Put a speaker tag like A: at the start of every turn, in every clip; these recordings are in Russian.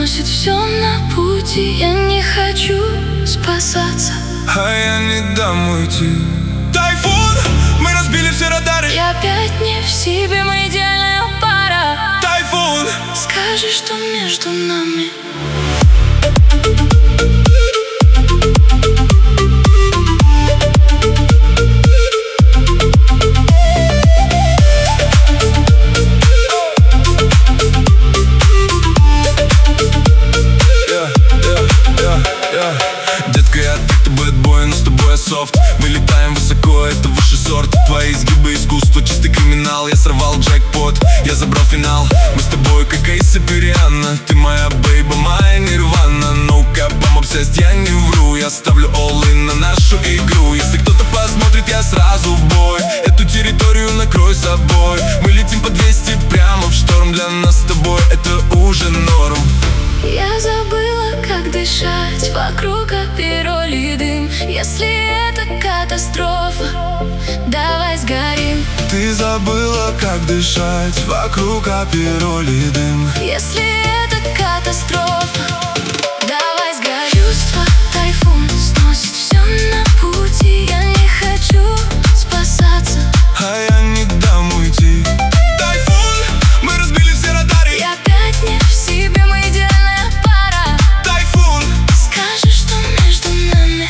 A: сносит все на пути. Я не хочу спасаться,
B: а я не дам уйти. Тайфун, мы разбили все радары.
A: я опять не в себе, мы идеальная пара.
B: Тайфун,
A: скажи, что между нами.
B: Детка, я так-то бэтбой, но с тобой я софт. Мы летаем высоко, это высший сорт. Твои изгибы искусство, чистый криминал. Я сорвал джекпот, я забрал финал. Мы с тобой как Эйс и Рианна. Ты моя бейба, моя нирвана. Ну-ка, бам, обсесть, я не вру. Я ставлю all-in на нашу игру. Если кто-то посмотрит, я сразу в бой. Эту территорию накрой собой. Мы летим по 200 прямо в шторм. Для нас с тобой это уже норм.
A: Я забыла, как дышать, вокруг апероль и дым. Если это катастрофа, давай сгорим.
B: Ты забыла, как дышать, вокруг апероль и дым.
A: Если это катастрофа, давай сгорим. Чувство тайфун сносит все на пути. Я не хочу спасаться,
B: а я не дам уйти. Тайфун, мы разбили все радары.
A: я опять не в себе, мы идеальная пара.
B: Тайфун,
A: скажи, что между нами.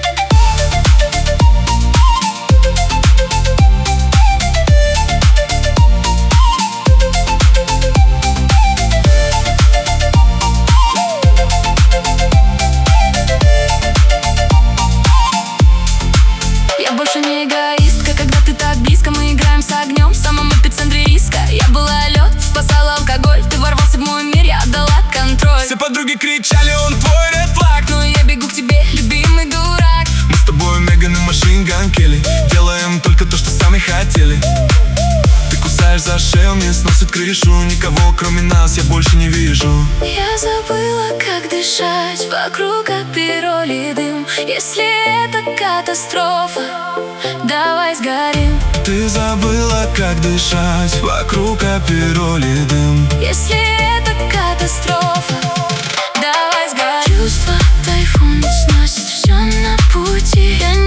A: Я больше не эгоистка, когда ты так близко. Мы играем с огнем в самом эпицентре риска. Я была лед, спасала алкоголь. Ты ворвался в мой мир, я отдала контроль.
B: все подруги кричали, он твой ред флаг.
A: Но я бегу к тебе, любимый дурак.
B: Мы с тобой Меган и Машин Ган Келли. Делаем только то, что сами хотели. Ты кусаешь за шею, мне сносит крышу. Никого кроме нас я больше не вижу.
A: Я забыла, как дышать, вокруг апероль и дым. Если это катастрофа, давай сгорим.
B: Ты забыла, как дышать, вокруг апероль и дым.
A: Если это катастрофа, давай сгорим. Чувство тайфун сносит все на пути. Я